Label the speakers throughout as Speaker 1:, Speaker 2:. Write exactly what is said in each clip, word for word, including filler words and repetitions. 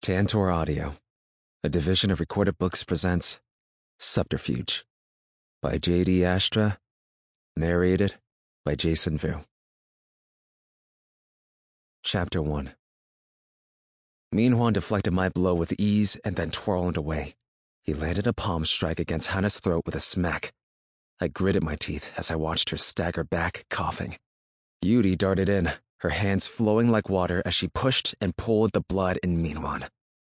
Speaker 1: Tantor Audio, a division of Recorded Books, presents Subterfuge by J D Astra, narrated by Jason Vu. Chapter one. Minhwan deflected my blow with ease and then twirled away. He landed a palm strike against Hana's throat with a smack. I gritted my teeth as I watched her stagger back, coughing. Yuri darted in, her hands flowing like water as she pushed and pulled the blood in Minhwan.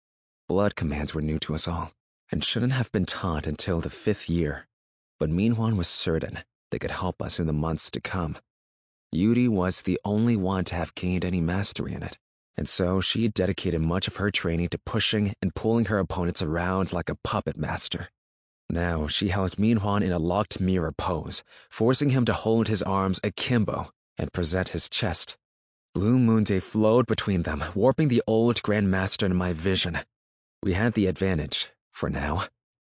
Speaker 1: Blood commands were new to us all, and shouldn't have been taught until the fifth year, but Minhwan was certain they could help us in the months to come. Yuri was the only one to have gained any mastery in it, and so she dedicated much of her training to pushing and pulling her opponents around like a puppet master. Now she held Minhwan in a locked mirror pose, forcing him to hold his arms akimbo and present his chest. Blue Moon Day flowed between them, warping the old Grand Master in my vision. We had the advantage, for now.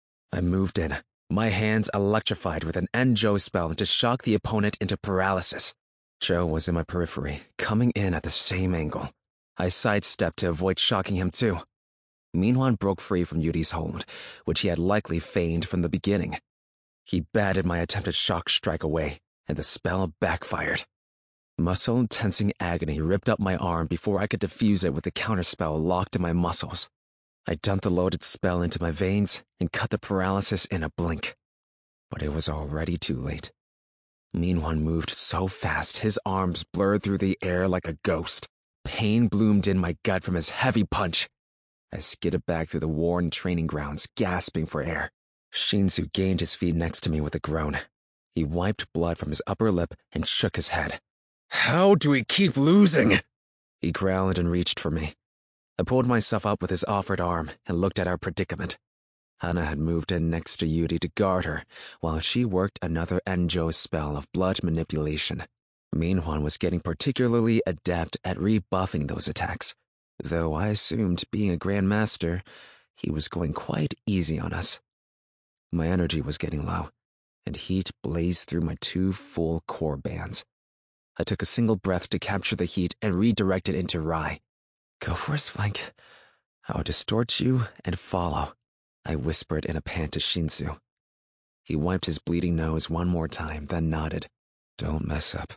Speaker 1: I moved in, my hands electrified with an Enjo spell to shock the opponent into paralysis. Joe was in my periphery, coming in at the same angle. I sidestepped to avoid shocking him too. Minhwan broke free from Yuri's hold, which he had likely feigned from the beginning. He batted my attempted shock strike away, and the spell backfired. Muscle tensing agony ripped up my arm before I could defuse it with the counterspell locked in my muscles. I dumped the loaded spell into my veins and cut the paralysis in a blink. But it was already too late. Minhwan moved so fast his arms blurred through the air like a ghost. Pain bloomed in my gut from his heavy punch. I skidded back through the worn training grounds, gasping for air. Shinsu gained his feet next to me with a groan. He wiped blood from his upper lip and shook his head. "How do we keep losing?" He growled and reached for me. I pulled myself up with his offered arm and looked at our predicament. Hana had moved in next to Yuri to guard her, while she worked another Enjo spell of blood manipulation. Minhwan was getting particularly adept at rebuffing those attacks, though I assumed, being a Grand Master, he was going quite easy on us. My energy was getting low, and heat blazed through my two full core bands. I took a single breath to capture the heat and redirect it into Rai. "Go for his flank. I'll distort you and follow," I whispered in a pant to Shinsu. He wiped his bleeding nose one more time, then nodded. "Don't mess up."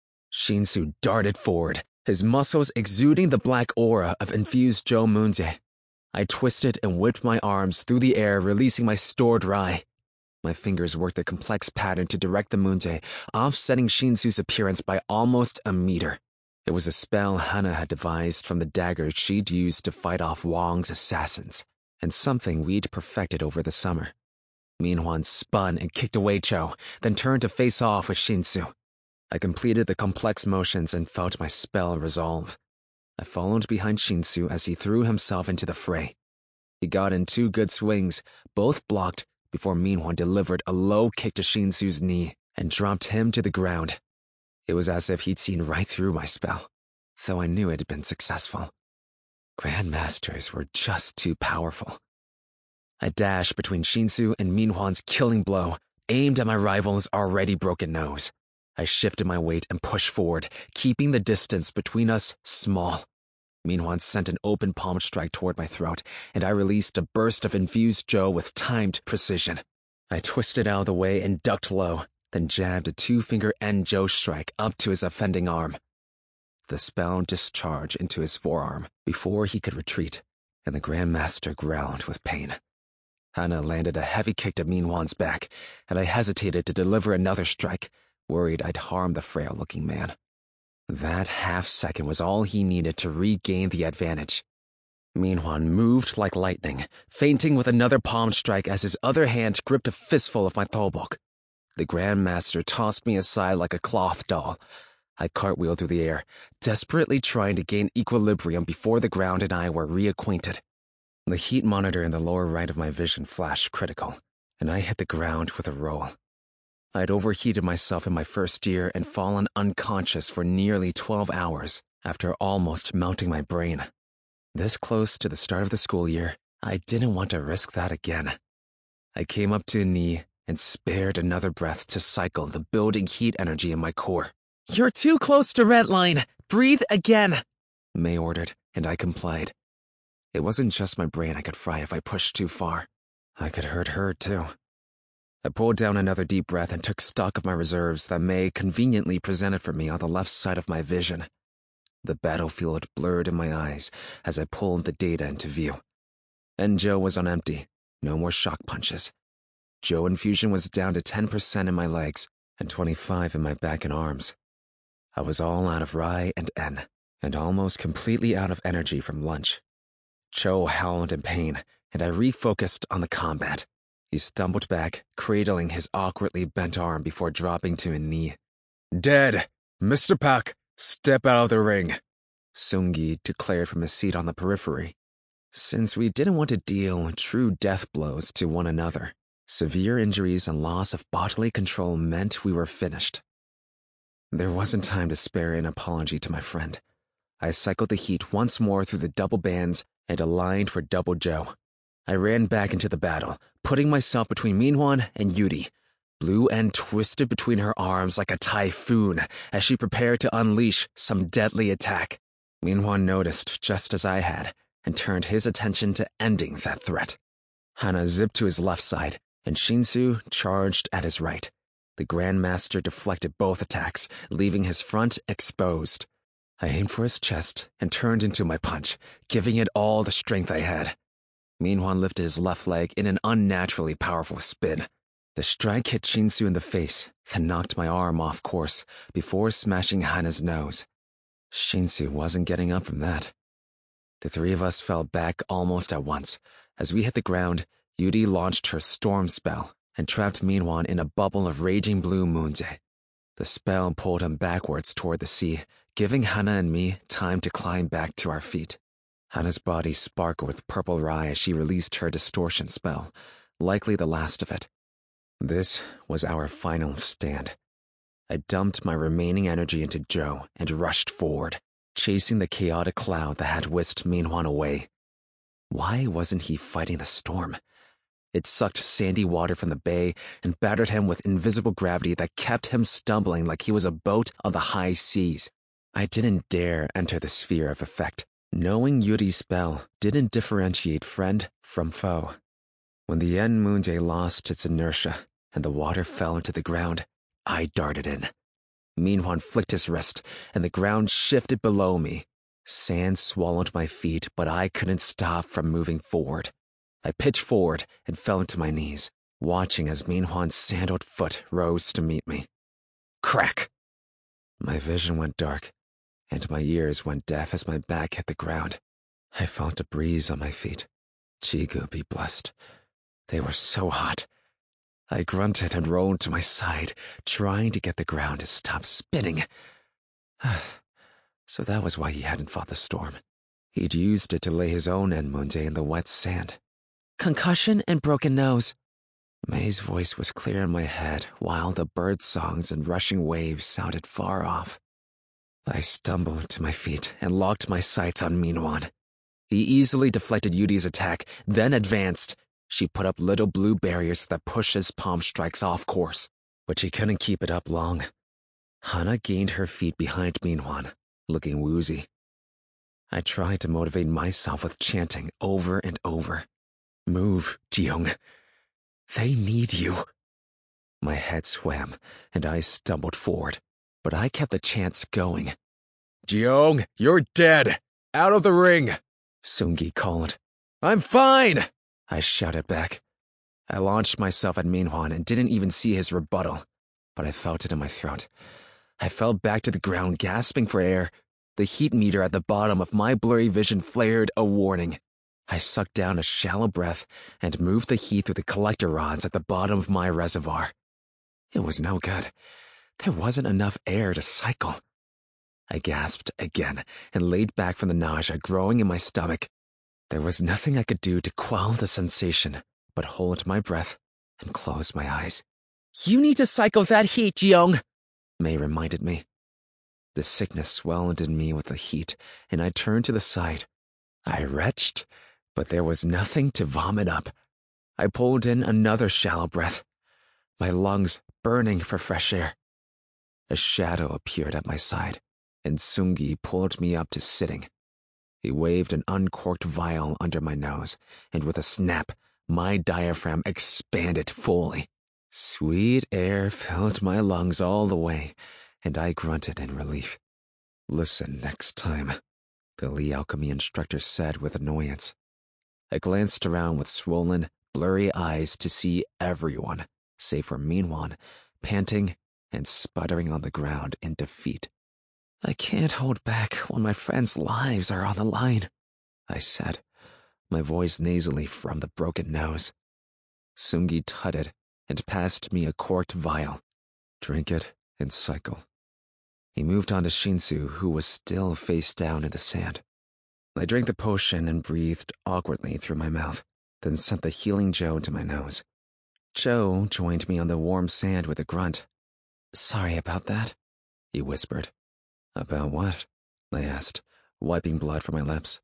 Speaker 1: Shinsu darted forward, his muscles exuding the black aura of infused Joe Munde. I twisted and whipped my arms through the air, releasing my stored Rai. My fingers worked a complex pattern to direct the Munde, offsetting Shinsu's appearance by almost a meter. It was a spell Hana had devised from the daggers she'd used to fight off Wong's assassins, and something we'd perfected over the summer. Minhwan spun and kicked away Cho, then turned to face off with Shinsu. I completed the complex motions and felt my spell resolve. I followed behind Shinsu as he threw himself into the fray. He got in two good swings, both blocked, before Minhwan delivered a low kick to Shinsu's knee and dropped him to the ground. It was as if he'd seen right through my spell, though I knew it had been successful. Grand Masters were just too powerful. I dashed between Shinsu and Minhwan's killing blow, aimed at my rival's already broken nose. I shifted my weight and pushed forward, keeping the distance between us small. Minhwan sent an open palm strike toward my throat, and I released a burst of infused Joe with timed precision. I twisted out of the way and ducked low, then jabbed a two-finger Enjo strike up to his offending arm. The spell discharged into his forearm before he could retreat, and the Grand Master growled with pain. Hana landed a heavy kick to Minhwan's back, and I hesitated to deliver another strike, worried I'd harm the frail-looking man. That half-second was all he needed to regain the advantage. Minhwan moved like lightning, feinting with another palm strike as his other hand gripped a fistful of my tholbok. The Grand Master tossed me aside like a cloth doll. I cartwheeled through the air, desperately trying to gain equilibrium before the ground and I were reacquainted. The heat monitor in the lower right of my vision flashed critical, and I hit the ground with a roll. I had overheated myself in my first year and fallen unconscious for nearly twelve hours after almost melting my brain. This close to the start of the school year, I didn't want to risk that again. I came up to a knee and spared another breath to cycle the building heat energy in my core. "You're too close to red line. Breathe again," May ordered, and I complied. It wasn't just my brain I could fry if I pushed too far. I could hurt her, too. I pulled down another deep breath and took stock of my reserves that May conveniently presented for me on the left side of my vision. The battlefield blurred in my eyes as I pulled the data into view. Enjo was on empty, no more shock punches. Joe infusion was down to ten percent in my legs and twenty-five in my back and arms. I was all out of Rai and N, and almost completely out of energy from lunch. Cho howled in pain, and I refocused on the combat. He stumbled back, cradling his awkwardly bent arm before dropping to a knee. "Dead! Mister Pak, step out of the ring," Seung-gi declared from his seat on the periphery. Since we didn't want to deal true death blows to one another, severe injuries and loss of bodily control meant we were finished. There wasn't time to spare an apology to my friend. I cycled the heat once more through the double bands and aligned for double Joe. I ran back into the battle, putting myself between Minhwan and Yuri. Blue End twisted between her arms like a typhoon as she prepared to unleash some deadly attack. Minhwan noticed just as I had and turned his attention to ending that threat. Hana zipped to his left side, and Shinsu charged at his right. The Grandmaster deflected both attacks, leaving his front exposed. I aimed for his chest and turned into my punch, giving it all the strength I had. Minhwan lifted his left leg in an unnaturally powerful spin. The strike hit Shinsu in the face, then knocked my arm off course before smashing Hana's nose. Shinsu wasn't getting up from that. The three of us fell back almost at once. As we hit the ground, Yuri launched her storm spell and trapped Minhwan in a bubble of raging blue moonze. The spell pulled him backwards toward the sea, giving Hana and me time to climb back to our feet. Hana's body sparkled with purple Rai as she released her distortion spell, likely the last of it. This was our final stand. I dumped my remaining energy into Joe and rushed forward, chasing the chaotic cloud that had whisked Minhwan away. Why wasn't he fighting the storm? It sucked sandy water from the bay and battered him with invisible gravity that kept him stumbling like he was a boat on the high seas. I didn't dare enter the sphere of effect. Knowing Yuri's spell didn't differentiate friend from foe. When the En Moonjae lost its inertia and the water fell into the ground, I darted in. Minhwan flicked his wrist, and the ground shifted below me. Sand swallowed my feet, but I couldn't stop from moving forward. I pitched forward and fell to my knees, watching as Minhwan's sandaled foot rose to meet me. Crack! My vision went dark, and my ears went deaf as my back hit the ground. I felt a breeze on my feet. Chigu be blessed. They were so hot. I grunted and rolled to my side, trying to get the ground to stop spinning. So that was why he hadn't fought the storm. He'd used it to lay his own En Moonjae in the wet sand. Concussion and broken nose. May's voice was clear in my head, while the bird songs and rushing waves sounded far off. I stumbled to my feet and locked my sights on Minhwan. He easily deflected Yuri's attack, then advanced. She put up little blue barriers that pushed his palm strikes off course, but she couldn't keep it up long. Hana gained her feet behind Minhwan, looking woozy. I tried to motivate myself with chanting over and over. Move, Jiyoung. They need you. My head swam, and I stumbled forward, but I kept the chants going. Jiyoung, you're dead! Out of the ring! Seung-gi called. I'm fine! I shouted back. I launched myself at Minhwan and didn't even see his rebuttal, but I felt it in my throat. I fell back to the ground, gasping for air. The heat meter at the bottom of my blurry vision flared a warning. I sucked down a shallow breath and moved the heat through the collector rods at the bottom of my reservoir. It was no good. There wasn't enough air to cycle. I gasped again and laid back from the nausea growing in my stomach. There was nothing I could do to quell the sensation but hold my breath and close my eyes. You need to cycle that heat, Jiyoung, May reminded me. The sickness swelled in me with the heat, and I turned to the side. I retched, but there was nothing to vomit up. I pulled in another shallow breath, my lungs burning for fresh air. A shadow appeared at my side, and Seung-gi pulled me up to sitting. He waved an uncorked vial under my nose, and with a snap, my diaphragm expanded fully. Sweet air filled my lungs all the way, and I grunted in relief. Listen next time, the Lee alchemy instructor said with annoyance. I glanced around with swollen, blurry eyes to see everyone, save for Minhwan, panting and sputtering on the ground in defeat. I can't hold back when my friends' lives are on the line, I said, my voice nasally from the broken nose. Sungi tutted and passed me a corked vial. Drink it and cycle. He moved on to Shinsu, who was still face down in the sand. I drank the potion and breathed awkwardly through my mouth, then sent the healing Joe to my nose. Joe joined me on the warm sand with a grunt. Sorry about that, he whispered. About what? I asked, wiping blood from my lips.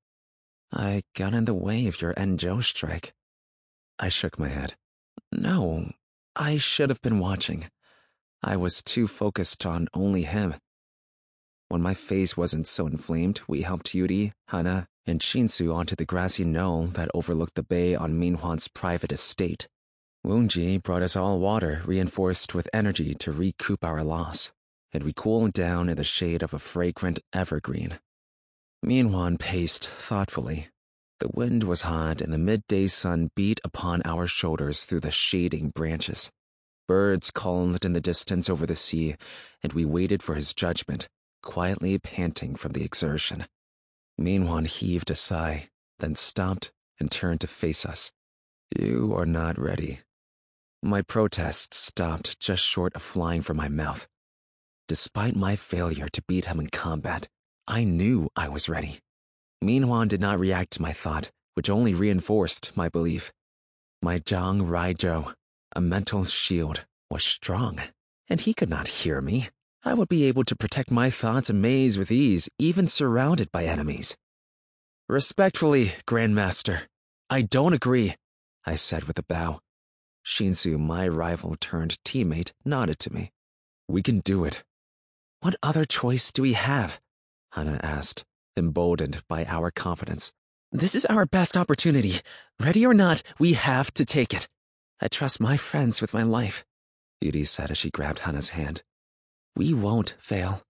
Speaker 1: I got in the way of your Enjo strike. I shook my head. No, I should have been watching. I was too focused on only him. When my face wasn't so inflamed, we helped Yuri, Hana, and Shinsu onto the grassy knoll that overlooked the bay on Minhwan's private estate. Woonji brought us all water reinforced with energy to recoup our loss, and we cooled down in the shade of a fragrant evergreen. Minhwan paced thoughtfully. The wind was hot and the midday sun beat upon our shoulders through the shading branches. Birds called in the distance over the sea, and we waited for his judgment, quietly panting from the exertion. Minhwan heaved a sigh, then stopped and turned to face us. You are not ready. My protest stopped just short of flying from my mouth. Despite my failure to beat him in combat, I knew I was ready. Minhwan did not react to my thought, which only reinforced my belief. My Zhang Raijo, a mental shield, was strong, and he could not hear me. I would be able to protect my thoughts and maze with ease, even surrounded by enemies. Respectfully, Grandmaster, I don't agree, I said with a bow. Shinsu, my rival turned teammate, nodded to me. We can do it. What other choice do we have? Hana asked, emboldened by our confidence. This is our best opportunity. Ready or not, we have to take it. I trust my friends with my life, Yuri said as she grabbed Hana's hand. We won't fail.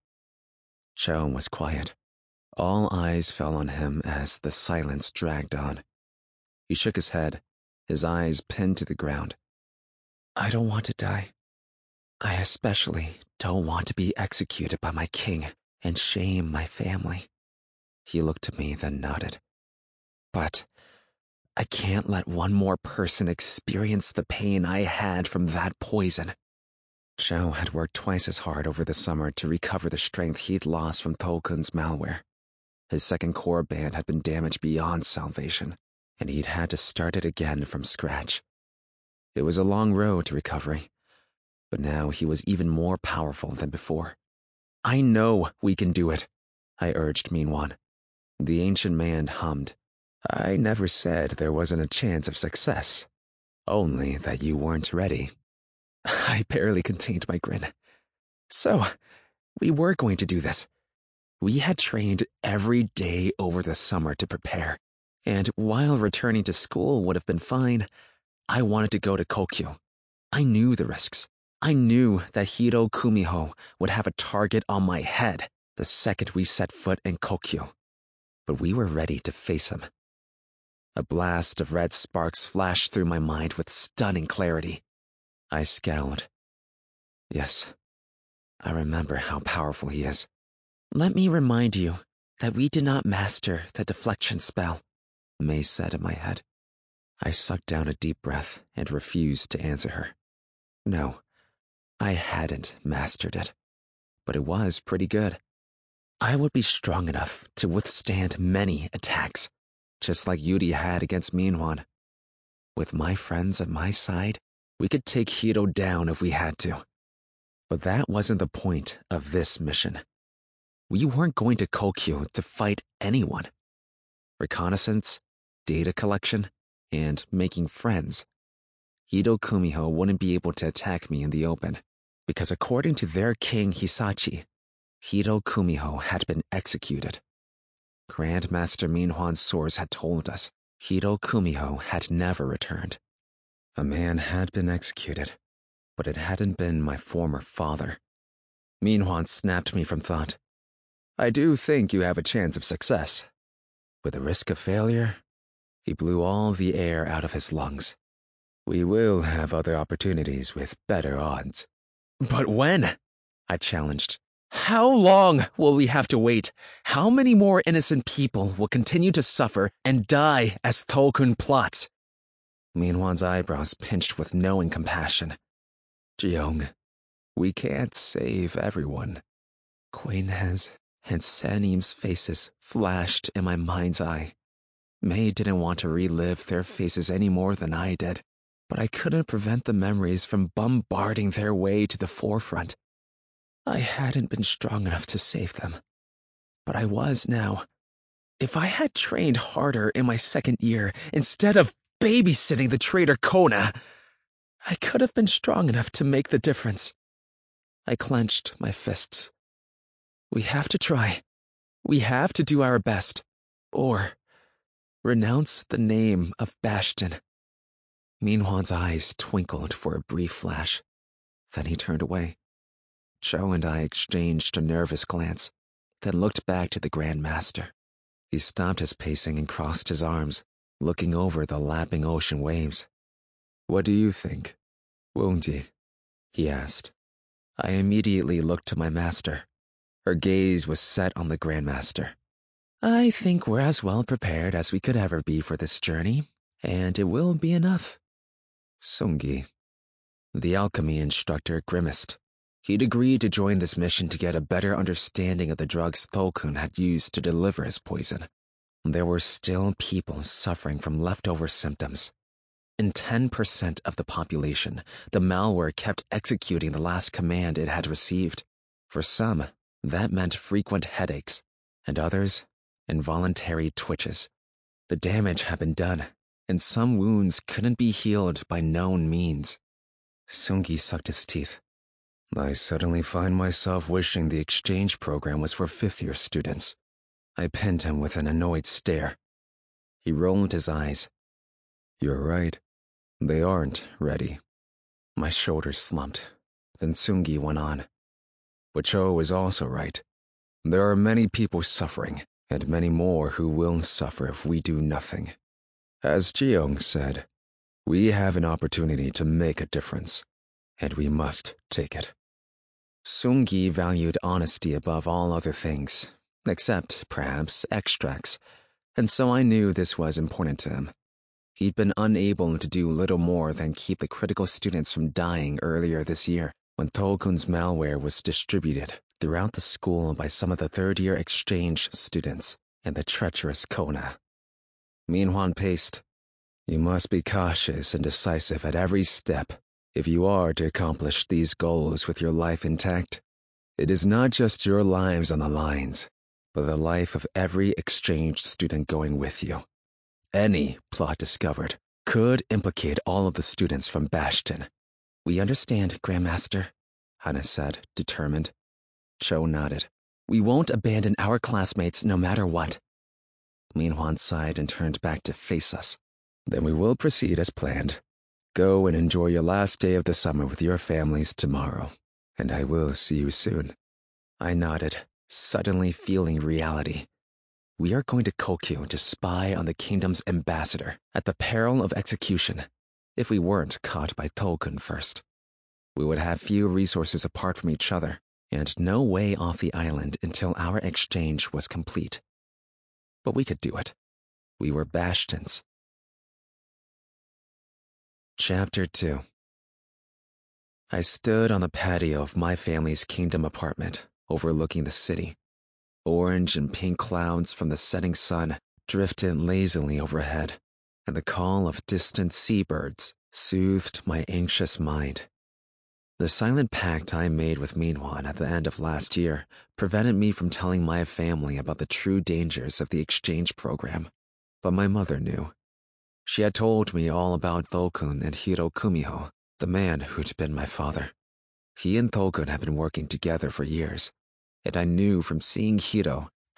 Speaker 1: Cho was quiet. All eyes fell on him as the silence dragged on. He shook his head, his eyes pinned to the ground. I don't want to die. I especially don't want to be executed by my king and shame my family. He looked at me, then nodded. But I can't let one more person experience the pain I had from that poison. Zhao had worked twice as hard over the summer to recover the strength he'd lost from Tokun's malware. His second core band had been damaged beyond salvation, and he'd had to start it again from scratch. It was a long road to recovery, but now he was even more powerful than before. I know we can do it, I urged Minhwan. The ancient man hummed. I never said there wasn't a chance of success, only that you weren't ready. I barely contained my grin. So, we were going to do this. We had trained every day over the summer to prepare, and while returning to school would have been fine, I wanted to go to Kokyu. I knew the risks. I knew that Hiro Kumiho would have a target on my head the second we set foot in Kokyu. But we were ready to face him. A blast of red sparks flashed through my mind with stunning clarity. I scowled. Yes, I remember how powerful he is. Let me remind you that we did not master the deflection spell, May said in my head. I sucked down a deep breath and refused to answer her. No, I hadn't mastered it, but it was pretty good. I would be strong enough to withstand many attacks, just like Yuri had against Minhwan. With my friends at my side, we could take Hiro down if we had to. But that wasn't the point of this mission. We weren't going to Kokyu to fight anyone. Reconnaissance, data collection, and making friends. Hiro Kumiho wouldn't be able to attack me in the open, because according to their king Hisachi, Hiro Kumiho had been executed. Grandmaster Minhuan's source had told us Hiro Kumiho had never returned. A man had been executed, but it hadn't been my former father. Minhuan snapped me from thought. I do think you have a chance of success. With the risk of failure, he blew all the air out of his lungs. We will have other opportunities with better odds. But when? I challenged. How long will we have to wait? How many more innocent people will continue to suffer and die as Tolkun plots? Minhuan's eyebrows pinched with knowing compassion. Jiyoung, we can't save everyone. Quainhez and Sanim's faces flashed in my mind's eye. May didn't want to relive their faces any more than I did, but I couldn't prevent the memories from bombarding their way to the forefront. I hadn't been strong enough to save them, but I was now. If I had trained harder in my second year instead of babysitting the traitor Kona, I could have been strong enough to make the difference. I clenched my fists. We have to try. We have to do our best. Or renounce the name of Bastion. Minhuan's eyes twinkled for a brief flash. Then he turned away. Cho and I exchanged a nervous glance, then looked back to the Grand Master. He stopped his pacing and crossed his arms, looking over the lapping ocean waves. What do you think, Wongji? He asked. I immediately looked to my master. Her gaze was set on the Grand Master. I think we're as well prepared as we could ever be for this journey, and it will be enough. Sungi. The alchemy instructor grimaced. He'd agreed to join this mission to get a better understanding of the drugs Tolkun had used to deliver his poison. There were still people suffering from leftover symptoms. In ten percent of the population, the malware kept executing the last command it had received. For some, that meant frequent headaches, and others, involuntary twitches. The damage had been done, and some wounds couldn't be healed by known means. Sungi sucked his teeth. I suddenly find myself wishing the exchange program was for fifth-year students. I pinned him with an annoyed stare. He rolled his eyes. You're right. They aren't ready. My shoulders slumped. Then Sungi went on. But Cho is also right. There are many people suffering, and many more who will suffer if we do nothing. As Jiyoung said, we have an opportunity to make a difference, and we must take it. Sungi valued honesty above all other things, except, perhaps, extracts, and so I knew this was important to him. He'd been unable to do little more than keep the critical students from dying earlier this year, when Tolkun's malware was distributed throughout the school by some of the third-year exchange students and the treacherous Kona. Minhuan paced. You must be cautious and decisive at every step if you are to accomplish these goals with your life intact. It is not just your lives on the lines, but the life of every exchange student going with you. Any plot discovered could implicate all of the students from Bastion. We understand, Grandmaster, Hana said, determined. Cho nodded. We won't abandon our classmates no matter what. Minhuan sighed and turned back to face us. Then we will proceed as planned. Go and enjoy your last day of the summer with your families tomorrow, and I will see you soon. I nodded, suddenly feeling reality. We are going to Kokyu to spy on the kingdom's ambassador at the peril of execution, if we weren't caught by Tolkun first. We would have few resources apart from each other, and no way off the island until our exchange was complete. But we could do it. We were Bastions. Chapter two. I stood on the patio of my family's kingdom apartment, overlooking the city. Orange and pink clouds from the setting sun drifted lazily overhead, and the call of distant seabirds soothed my anxious mind. The silent pact I made with Minhuan at the end of last year prevented me from telling my family about the true dangers of the exchange program, but my mother knew. She had told me all about Tolkun and Hiro Kumiho, the man who'd been my father. He and Tolkun had been working together for years, and I knew from seeing Hiro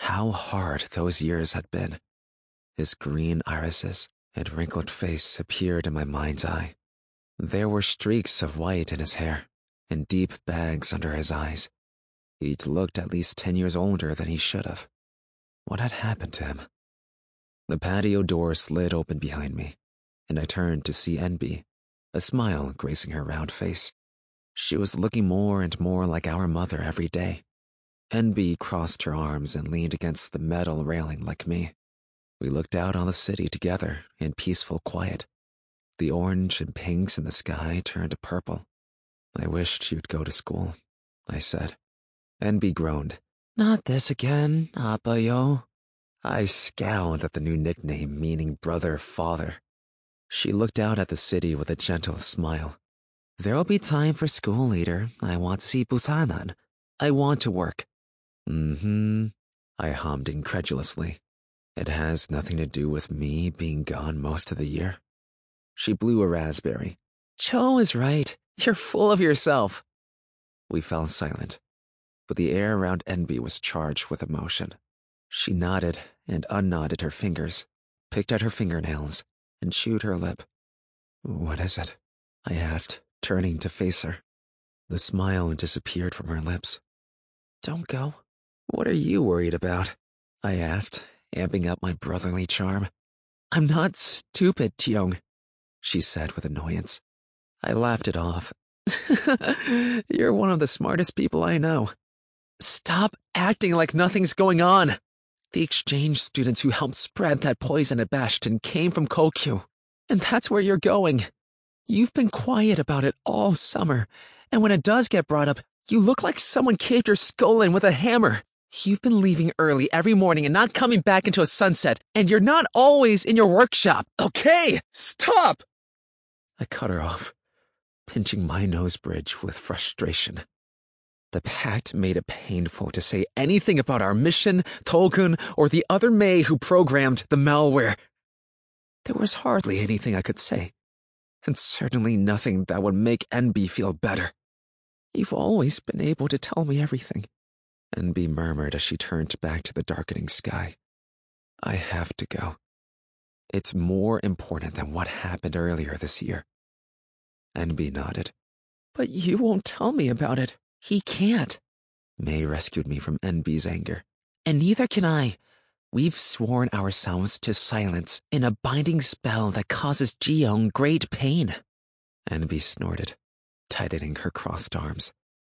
Speaker 1: How hard those years had been. His green irises and wrinkled face appeared in my mind's eye. There were streaks of white in his hair and deep bags under his eyes. He'd looked at least ten years older than he should have. What had happened to him? The patio door slid open behind me, and I turned to see Enby, a smile gracing her round face. She was looking more and more like our mother every day. Enby crossed her arms and leaned against the metal railing like me. We looked out on the city together in peaceful quiet. The orange and pinks in the sky turned to purple. I wished you'd go to school, I said. Enby groaned. Not this again, Apayo. I scowled at the new nickname meaning brother-father. She looked out at the city with a gentle smile. There'll be time for school later. I want to see Busanan. I want to work. Mm-hmm, I hummed incredulously. It has nothing to do with me being gone most of the year. She blew a raspberry. Cho is right. You're full of yourself. We fell silent, but the air around Enby was charged with emotion. She nodded and unknotted her fingers, picked at her fingernails, and chewed her lip. What is it? I asked, turning to face her. The smile disappeared from her lips. Don't go. What are you worried about? I asked, amping up my brotherly charm. I'm not stupid, Jiyoung, she said with annoyance. I laughed it off. You're one of the smartest people I know. Stop acting like nothing's going on. The exchange students who helped spread that poison at Bastion came from Kokyu, and that's where you're going. You've been quiet about it all summer, and when it does get brought up, you look like someone caved your skull in with a hammer. You've been leaving early every morning and not coming back until sunset, and you're not always in your workshop. Okay, stop! I cut her off, pinching my nose bridge with frustration. The pact made it painful to say anything about our mission, Tolkun, or the other Mei who programmed the malware. There was hardly anything I could say, and certainly nothing that would make Enby feel better. You've always been able to tell me everything, Enby murmured as she turned back to the darkening sky. I have to go. It's more important than what happened earlier this year. Enby nodded. But you won't tell me about it. He can't. Mei rescued me from Enby's anger. And neither can I. We've sworn ourselves to silence in a binding spell that causes Jiyoung great pain. Enby snorted, tightening her crossed arms.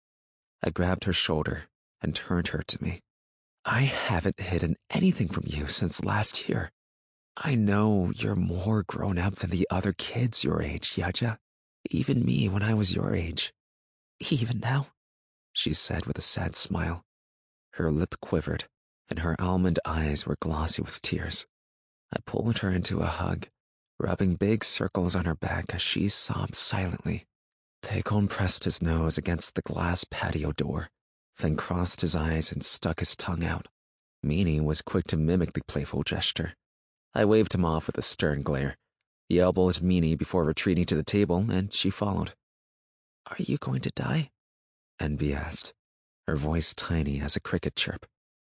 Speaker 1: I grabbed her shoulder and turned her to me. I haven't hidden anything from you since last year. I know you're more grown up than the other kids your age, Yaja. Even me when I was your age. Even now, she said with a sad smile. Her lip quivered, and her almond eyes were glossy with tears. I pulled her into a hug, rubbing big circles on her back as she sobbed silently. Taekon pressed his nose against the glass patio door, then crossed his eyes and stuck his tongue out. Meanie was quick to mimic the playful gesture. I waved him off with a stern glare. He elbowed Meanie before retreating to the table, and she followed. Are you going to die? Enby asked, her voice tiny as a cricket chirp.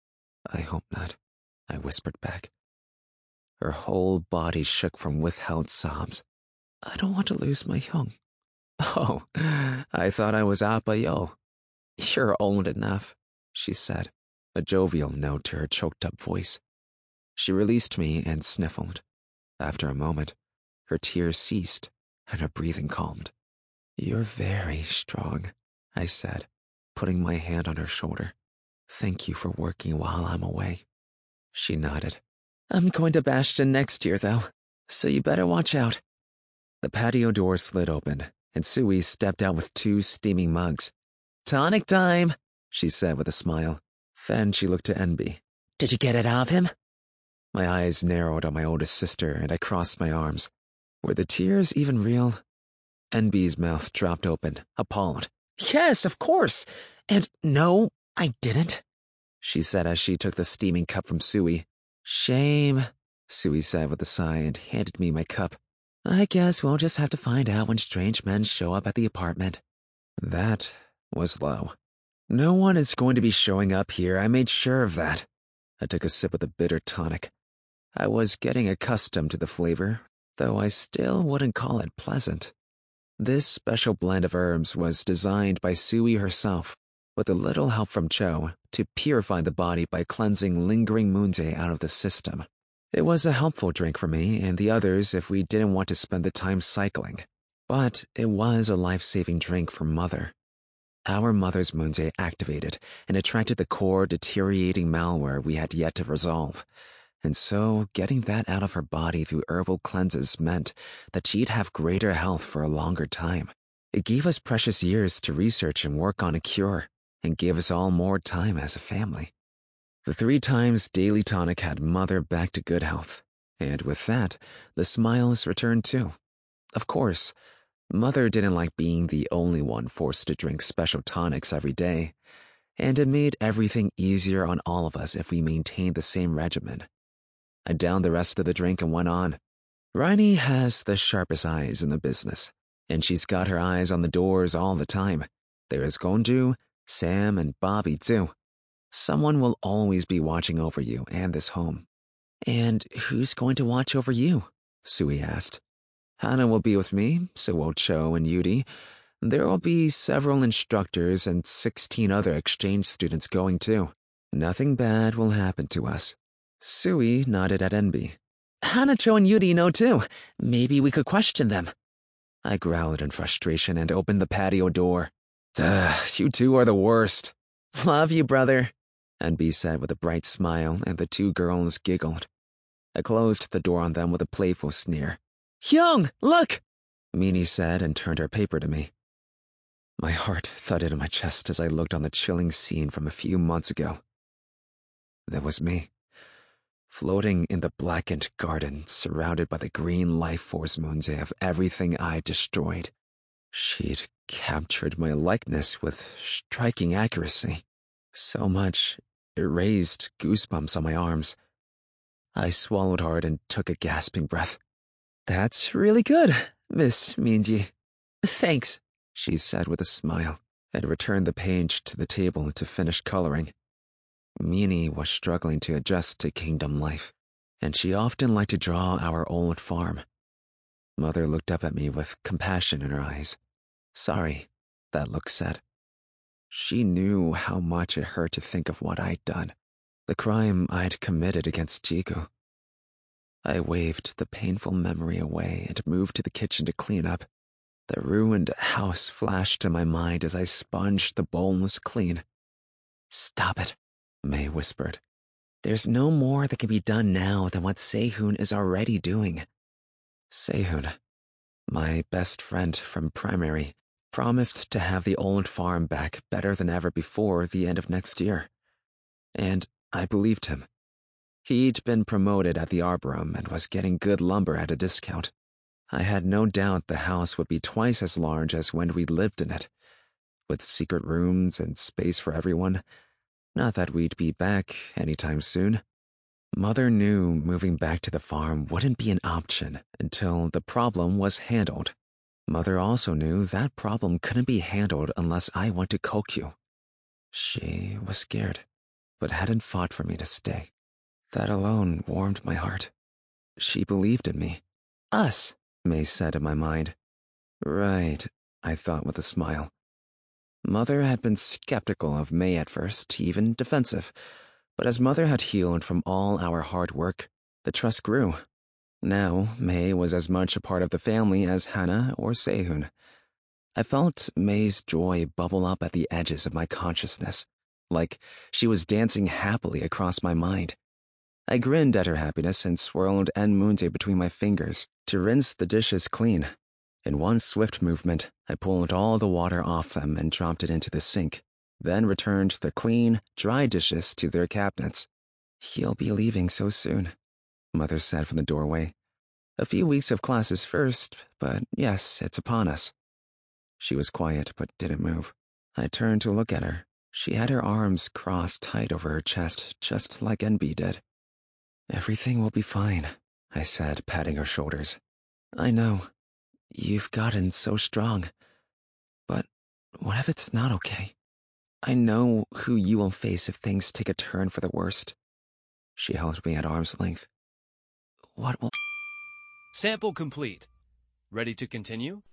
Speaker 1: I hope not, I whispered back. Her whole body shook from withheld sobs. I don't want to lose my young. Oh, I thought I was Apayo. You're old enough, she said, a jovial note to her choked-up voice. She released me and sniffled. After a moment, her tears ceased and her breathing calmed. You're very strong, I said, putting my hand on her shoulder. Thank you for working while I'm away. She nodded. I'm going to Bastion next year, though, so you better watch out. The patio door slid open, and Sui stepped out with two steaming mugs. Tonic time, she said with a smile. Then she looked to Enby. Did you get it out of him? My eyes narrowed on my oldest sister, and I crossed my arms. Were the tears even real? Enby's mouth dropped open, appalled. Yes, of course. And no, I didn't, she said as she took the steaming cup from Sui. Shame, Sui said with a sigh and handed me my cup. I guess we'll just have to find out when strange men show up at the apartment. That was low. No one is going to be showing up here, I made sure of that. I took a sip of the bitter tonic. I was getting accustomed to the flavor, though I still wouldn't call it pleasant. This special blend of herbs was designed by Sui herself, with a little help from Cho, to purify the body by cleansing lingering moonze out of the system. It was a helpful drink for me and the others if we didn't want to spend the time cycling, but it was a life-saving drink for Mother. Our mother's moonze activated and attracted the core deteriorating malware we had yet to resolve, and so getting that out of her body through herbal cleanses meant that she'd have greater health for a longer time. It gave us precious years to research and work on a cure, and gave us all more time as a family. The three times daily tonic had Mother back to good health, and with that, the smiles returned too. Of course, Mother didn't like being the only one forced to drink special tonics every day, and it made everything easier on all of us if we maintained the same regimen. I downed the rest of the drink and went on. Riney has the sharpest eyes in the business, and she's got her eyes on the doors all the time. There is Gonju, Sam, and Bobby too. Someone will always be watching over you and this home. And who's going to watch over you? Sui asked. Hana will be with me, so will Cho and Yuri. There will be several instructors and sixteen other exchange students going too. Nothing bad will happen to us. Sui nodded at Enby. Hana, Cho, and Yuri know too. Maybe we could question them. I growled in frustration and opened the patio door. Duh, you two are the worst. Love you, brother, Enby said with a bright smile, and the two girls giggled. I closed the door on them with a playful sneer. Hyung, look! Meanie said and turned her paper to me. My heart thudded in my chest as I looked on the chilling scene from a few months ago. That was me, floating in the blackened garden, surrounded by the green life force moonze of everything I destroyed. She'd captured my likeness with striking accuracy. So much it raised goosebumps on my arms. I swallowed hard and took a gasping breath. That's really good, Miss Minji. Thanks, she said with a smile, and returned the page to the table to finish coloring. Meanie was struggling to adjust to kingdom life, and she often liked to draw our old farm. Mother looked up at me with compassion in her eyes. Sorry, that look said. She knew how much it hurt to think of what I'd done, the crime I'd committed against Jiku. I waved the painful memory away and moved to the kitchen to clean up. The ruined house flashed to my mind as I sponged the bowls clean. Stop it, May whispered. There's no more that can be done now than what Sehun is already doing. Sehun, my best friend from primary, promised to have the old farm back better than ever before the end of next year. And I believed him. He'd been promoted at the Arboretum and was getting good lumber at a discount. I had no doubt the house would be twice as large as when we lived in it, with secret rooms and space for everyone. Not that we'd be back anytime soon. Mother knew moving back to the farm wouldn't be an option until the problem was handled. Mother also knew that problem couldn't be handled unless I went to Kokyu. She was scared, but hadn't fought for me to stay. That alone warmed my heart. She believed in me. Us, May said in my mind. Right, I thought with a smile. Mother had been skeptical of May at first, even defensive, but as Mother had healed from all our hard work, the trust grew. Now, May was as much a part of the family as Hana or Sehun. I felt May's joy bubble up at the edges of my consciousness, like she was dancing happily across my mind. I grinned at her happiness and swirled en moonte between my fingers to rinse the dishes clean. In one swift movement, I pulled all the water off them and dropped it into the sink, then returned the clean, dry dishes to their cabinets. He'll be leaving so soon, Mother said from the doorway. A few weeks of classes first, but yes, it's upon us. She was quiet but didn't move. I turned to look at her. She had her arms crossed tight over her chest, just like Enby did. Everything will be fine, I said, patting her shoulders. I know. You've gotten so strong. But what if it's not okay? I know who you will face if things take a turn for the worst. She held me at arm's length. What will...
Speaker 2: Sample complete. Ready to continue?